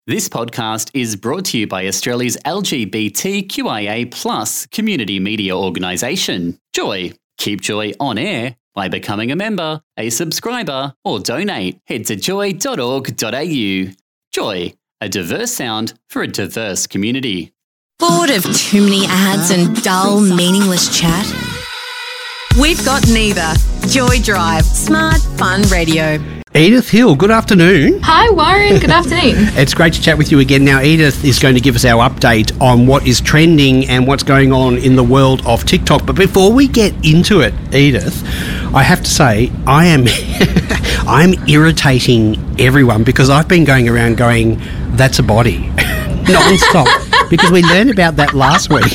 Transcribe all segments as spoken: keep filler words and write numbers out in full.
This podcast is brought to you by Australia's L G B T Q I A plus community media organisation, Joy. Keep Joy on air by becoming a member, a subscriber, or donate. Head to joy dot org dot a u. Joy, a diverse sound for a diverse community. Bored of too many ads and dull, meaningless chat? We've got neither. Joy Drive, smart, fun radio. Edith Hill, good afternoon. Hi Warren, good afternoon. It's great to chat with you again. Now, Edith is going to give us our update on what is trending and what's going on in the world of TikTok. But before we get into it, Edith, I have to say I am I'm irritating everyone because I've been going around going, that's a body, non-stop, because we learned about that last week.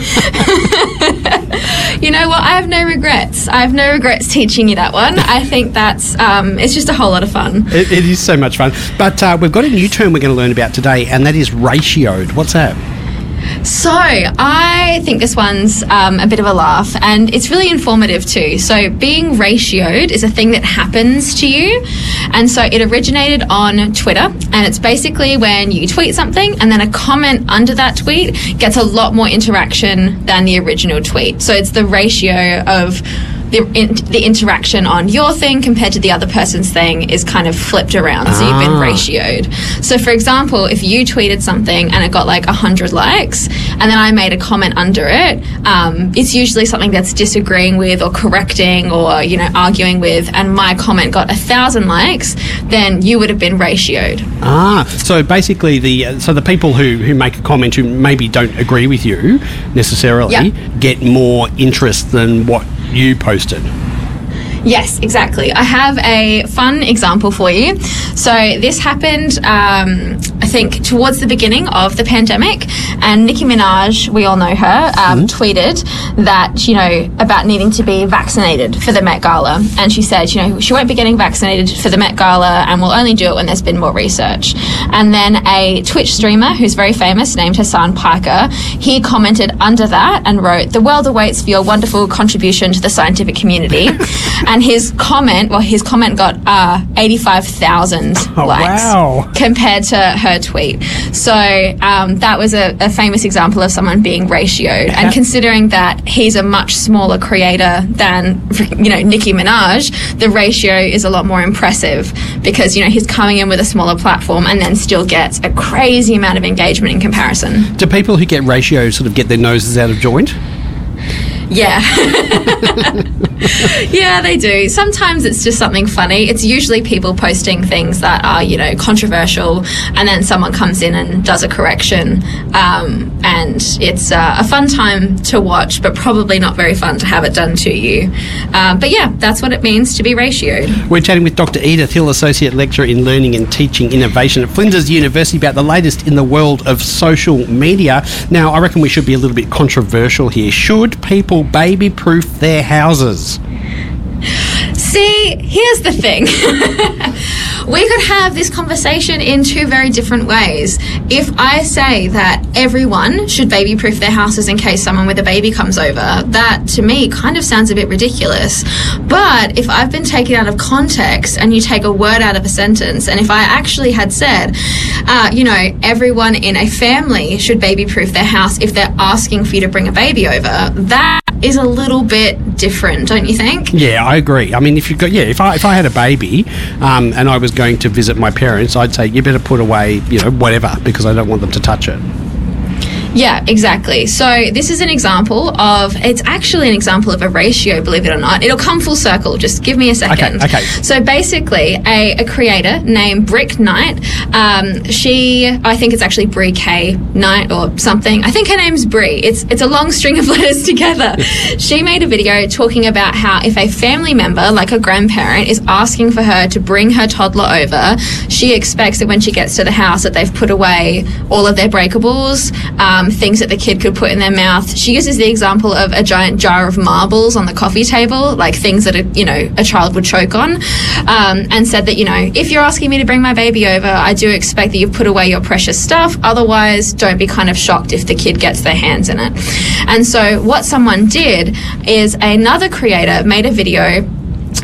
You know what? I have no regrets. I have no regrets teaching you that one. I think that's, um, it's just a whole lot of fun. It, it is so much fun. But uh, we've got a new term we're going to learn about today, and that is ratioed. What's that? So I think this one's um, a bit of a laugh, and it's really informative too. So being ratioed is a thing that happens to you, and so it originated on Twitter, and it's basically when you tweet something and then a comment under that tweet gets a lot more interaction than the original tweet. So it's the ratio of The, in, the interaction on your thing compared to the other person's thing is kind of flipped around. So you've been ratioed. So for example, if you tweeted something and it got like one hundred likes and then I made a comment under it, um, it's usually something that's disagreeing with or correcting or, you know, arguing with, and my comment got one thousand likes, then you would have been ratioed. Ah, so basically the uh, so the people who, who make a comment who maybe don't agree with you necessarily yep. get more interest than what you posted. Yes, exactly. I have a fun example for you. So this happened, um, I think, towards the beginning of the pandemic, and Nicki Minaj, we all know her, um, mm-hmm. tweeted that, you know, about needing to be vaccinated for the Met Gala. And she said, you know, she won't be getting vaccinated for the Met Gala and will only do it when there's been more research. And then a Twitch streamer who's very famous, named Hassan Piker, he commented under that and wrote, "The world awaits for your wonderful contribution to the scientific community." And his comment, well, his comment got uh, eighty-five thousand oh, likes wow. compared to her tweet. So um, that was a, a famous example of someone being ratioed. And considering that he's a much smaller creator than, you know, Nicki Minaj, the ratio is a lot more impressive because, you know, he's coming in with a smaller platform and then still gets a crazy amount of engagement in comparison. Do people who get ratioed sort of get their noses out of joint? Yeah. Yeah, they do. Sometimes it's just something funny. It's usually people posting things that are, you know, controversial, and then someone comes in and does a correction. Um, and it's uh, a fun time to watch, but probably not very fun to have it done to you. Um, but yeah, that's what it means to be ratioed. We're chatting with Doctor Edith Hill, Associate Lecturer in Learning and Teaching Innovation at Flinders University, about the latest in the world of social media. Now, I reckon we should be a little bit controversial here. Should people baby-proof their houses? See, here's the thing. We could have this conversation in two very different ways. If I say that everyone should baby-proof their houses in case someone with a baby comes over, that to me kind of sounds a bit ridiculous. But if I've been taken out of context and you take a word out of a sentence, and if I actually had said, uh, you know, everyone in a family should baby-proof their house if they're asking for you to bring a baby over, that is a little bit different, don't you think? Yeah, I agree. I mean, if you got yeah, if I if I had a baby um, and I was going to visit my parents, I'd say you better put away, you know, whatever, because I don't want them to touch it. Yeah, exactly. So this is an example of, it's actually an example of a ratio, believe it or not. It'll come full circle. Just give me a second. Okay, okay. So basically, a, a creator named Brick Knight, um, she, I think it's actually Brie K Knight or something. I think her name's Brie. It's, it's a long string of letters together. She made a video talking about how if a family member, like a grandparent, is asking for her to bring her toddler over, she expects that when she gets to the house that they've put away all of their breakables, um, things that the kid could put in their mouth. She uses the example of a giant jar of marbles on the coffee table, like things that a, you know, a child would choke on, um, and said that, you know, if you're asking me to bring my baby over, I do expect that you've put away your precious stuff. Otherwise, don't be kind of shocked if the kid gets their hands in it. And so what someone did is another creator made a video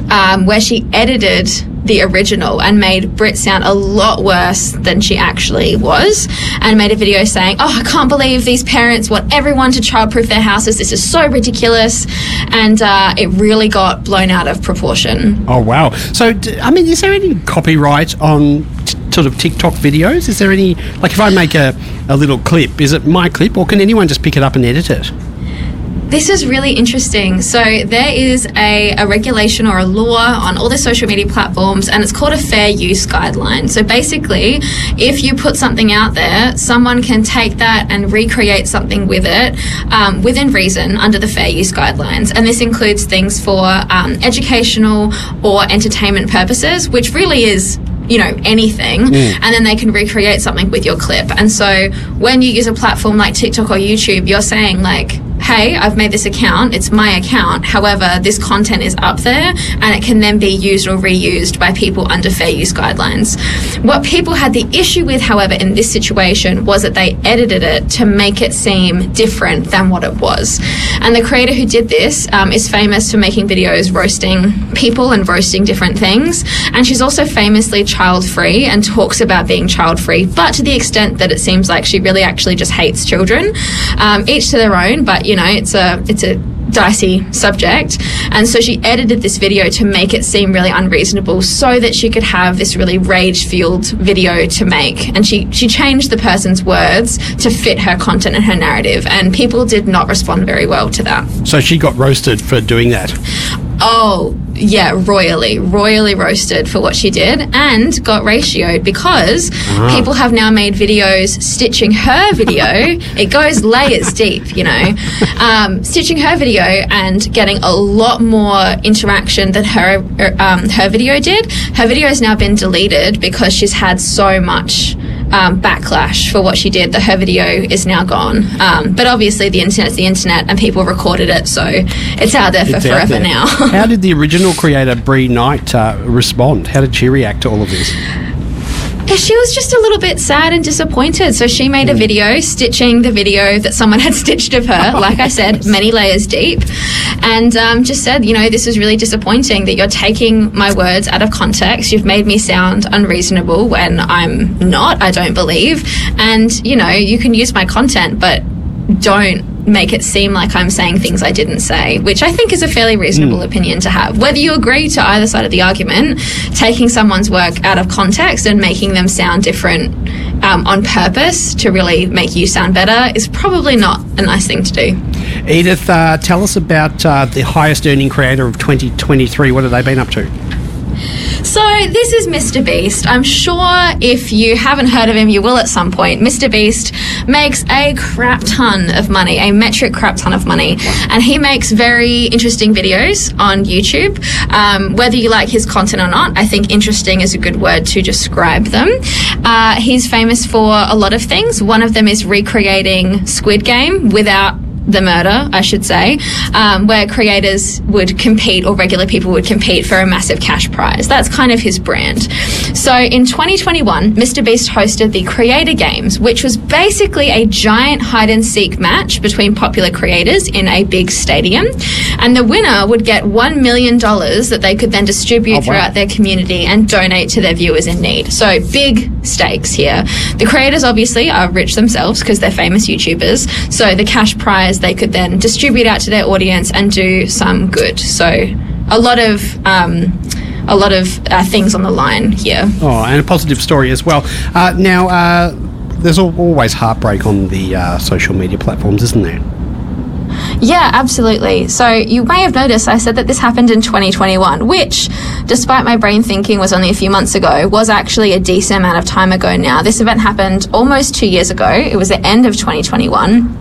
um, where she edited the original and made Brit sound a lot worse than she actually was, and made a video saying, oh, I can't believe these parents want everyone to childproof their houses. This is so ridiculous. And uh, it really got blown out of proportion. Oh, wow. So, I mean, is there any copyright on t- sort of TikTok videos? Is there any, like if I make a, a little clip, is it my clip or can anyone just pick it up and edit it? This is really interesting. So there is a, a regulation or a law on all the social media platforms, and it's called a fair use guideline. So basically, if you put something out there, someone can take that and recreate something with it um, within reason under the fair use guidelines. And this includes things for um, educational or entertainment purposes, which really is you know, anything, mm. and then they can recreate something with your clip. And so when you use a platform like TikTok or YouTube, you're saying like, hey, I've made this account, it's my account, however, this content is up there and it can then be used or reused by people under fair use guidelines. What people had the issue with, however, in this situation was that they edited it to make it seem different than what it was. And the creator who did this um, is famous for making videos roasting people and roasting different things. And she's also famously child-free and talks about being child-free, but to the extent that it seems like she really actually just hates children. Um, each to their own, but you know, it's a it's a dicey subject. And so she edited this video to make it seem really unreasonable so that she could have this really rage-fueled video to make. And she, she changed the person's words to fit her content and her narrative, and people did not respond very well to that. So she got roasted for doing that? Oh, yeah, royally, royally roasted for what she did, and got ratioed because ah. people have now made videos stitching her video. It goes layers deep, you know, um, stitching her video and getting a lot more interaction than her um, her video did. Her video has now been deleted because she's had so much Um, backlash for what she did that her video is now gone. Um, but obviously the internet's the internet and people recorded it, so it's out there for it's forever there. now. How did the original creator, Brie Knight, uh, respond? How did she react to all of this? She was just a little bit sad and disappointed. So she made a video stitching the video that someone had stitched of her, like I said, many layers deep, and um, just said, you know, this is really disappointing that you're taking my words out of context. You've made me sound unreasonable when I'm not, I don't believe. And, you know, you can use my content, but don't make it seem like I'm saying things I didn't say, which I think is a fairly reasonable mm. opinion to have. Whether you agree to either side of the argument, taking someone's work out of context and making them sound different um, on purpose to really make you sound better is probably not a nice thing to do. Edith, uh, tell us about uh, the highest earning creator of twenty twenty-three. What have they been up to? So this is Mister Beast. I'm sure if you haven't heard of him, you will at some point. Mister Beast makes a crap ton of money, a metric crap ton of money. And he makes very interesting videos on YouTube. Um, whether you like his content or not, I think interesting is a good word to describe them. Uh, he's famous for a lot of things. One of them is recreating Squid Game without the murder, I should say, um, where creators would compete, or regular people would compete for a massive cash prize. That's kind of his brand. So in twenty twenty-one, Mister Beast hosted the Creator Games, which was basically a giant hide-and-seek match between popular creators in a big stadium. And the winner would get one million dollars that they could then distribute oh, wow. throughout their community and donate to their viewers in need. So big stakes here. The creators obviously are rich themselves because they're famous YouTubers. So the cash prize they could then distribute out to their audience and do some good. So a lot of um, a lot of uh, things on the line here. Oh, and a positive story as well. Uh, now, uh, there's always heartbreak on the uh, social media platforms, isn't there? Yeah, absolutely. So you may have noticed I said that this happened in twenty twenty-one, which, despite my brain thinking was only a few months ago, was actually a decent amount of time ago now. This event happened almost two years ago. It was the end of twenty twenty-one.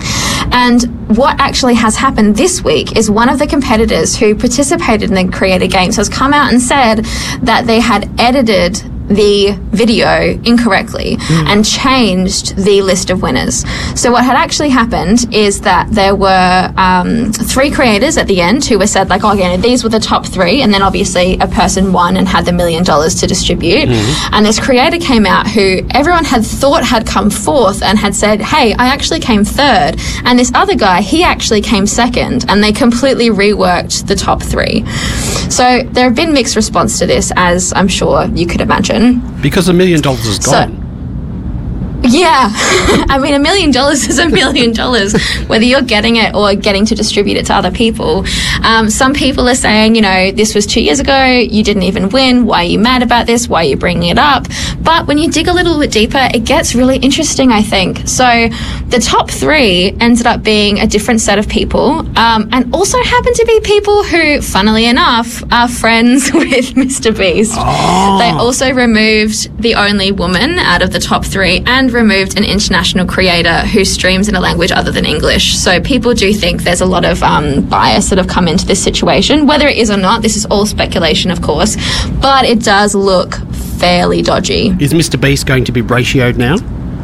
And what actually has happened this week is one of the competitors who participated in the Creator Games has come out and said that they had edited the video incorrectly mm. and changed the list of winners. So what had actually happened is that there were um, three creators at the end who were said like, oh, yeah, these were the top three, and then obviously a person won and had the million dollars to distribute. Mm. And this creator came out who everyone had thought had come fourth and had said, hey, I actually came third. And this other guy, he actually came second, and they completely reworked the top three. So there have been mixed response to this, as I'm sure you could imagine. Because a million dollars is gone. So, yeah. I mean, a million dollars is a million dollars, whether you're getting it or getting to distribute it to other people. Um, some people are saying, you know, this was two years ago, you didn't even win. Why are you mad about this? Why are you bringing it up? But when you dig a little bit deeper, it gets really interesting, I think. So the top three ended up being a different set of people, um, and also happened to be people who, funnily enough, are friends with Mister Beast. Oh. They also removed the only woman out of the top three and removed an international creator who streams in a language other than English. So people do think there's a lot of um, bias that have come into this situation. Whether it is or not, this is all speculation, of course, but it does look fairly dodgy. Is Mister Beast going to be ratioed now?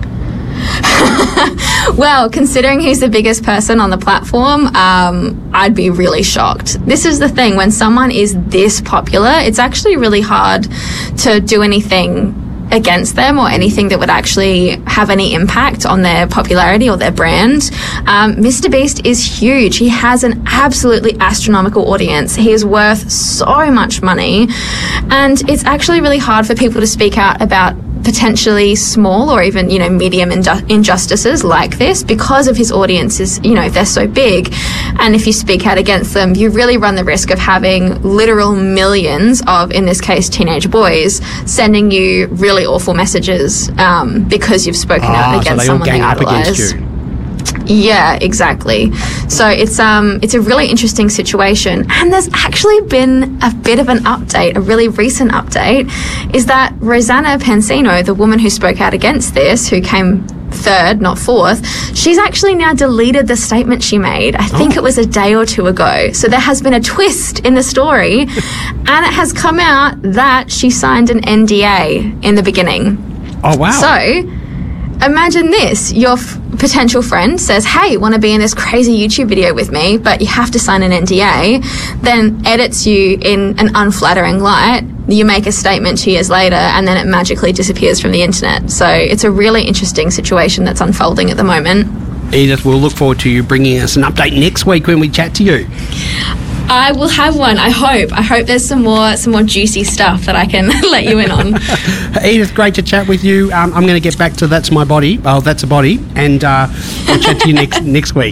Well, considering he's the biggest person on the platform, um, I'd be really shocked. This is the thing, when someone is this popular, it's actually really hard to do anything against them or anything that would actually have any impact on their popularity or their brand. Um, Mister Beast is huge. He has an absolutely astronomical audience. He is worth so much money, and it's actually really hard for people to speak out about potentially small or even, you know, medium inju- injustices like this because of his audiences, you know, they're so big. And if you speak out against them, you really run the risk of having literal millions of, in this case, teenage boys sending you really awful messages um, because you've spoken ah, out against so they someone all gang they up idolize. against you. Yeah, exactly. So it's um it's a really interesting situation, and there's actually been a bit of an update, a really recent update, is that Rosanna Pansino, the woman who spoke out against this, who came third, not fourth, she's actually now deleted the statement she made. I think oh. it was a day or two ago. So there has been a twist in the story, and it has come out that she signed an N D A in the beginning. Oh, wow. So imagine this, your f- potential friend says, hey, want to be in this crazy YouTube video with me, but you have to sign an N D A, then edits you in an unflattering light, you make a statement two years later, and then it magically disappears from the internet. So it's a really interesting situation that's unfolding at the moment. Edith, we'll look forward to you bringing us an update next week when we chat to you. I will have one, I hope. I hope there's some more some more juicy stuff that I can let you in on. Edith, great to chat with you. Um, I'm going to get back to That's My Body. Oh, That's a Body. And uh, we'll chat to you next next week.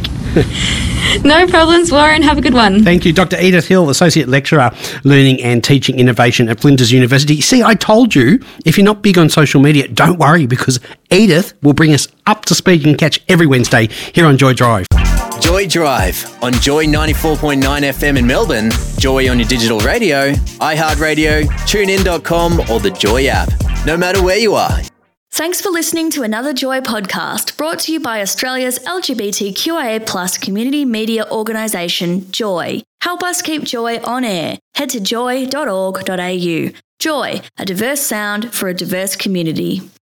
No problems, Warren. Have a good one. Thank you. Doctor Edith Hill, Associate Lecturer, Learning and Teaching Innovation at Flinders University. See, I told you, if you're not big on social media, don't worry, because Edith will bring us up to speed. You can catch every Wednesday here on Joy Drive. Joy Drive on Joy ninety-four point nine F M in Melbourne, Joy on your digital radio, iHeartRadio, tune in dot com or the Joy app. No matter where you are. Thanks for listening to another Joy podcast brought to you by Australia's L G B T Q I A plus community media organisation, Joy. Help us keep Joy on air. Head to joy dot org dot a u. Joy, a diverse sound for a diverse community.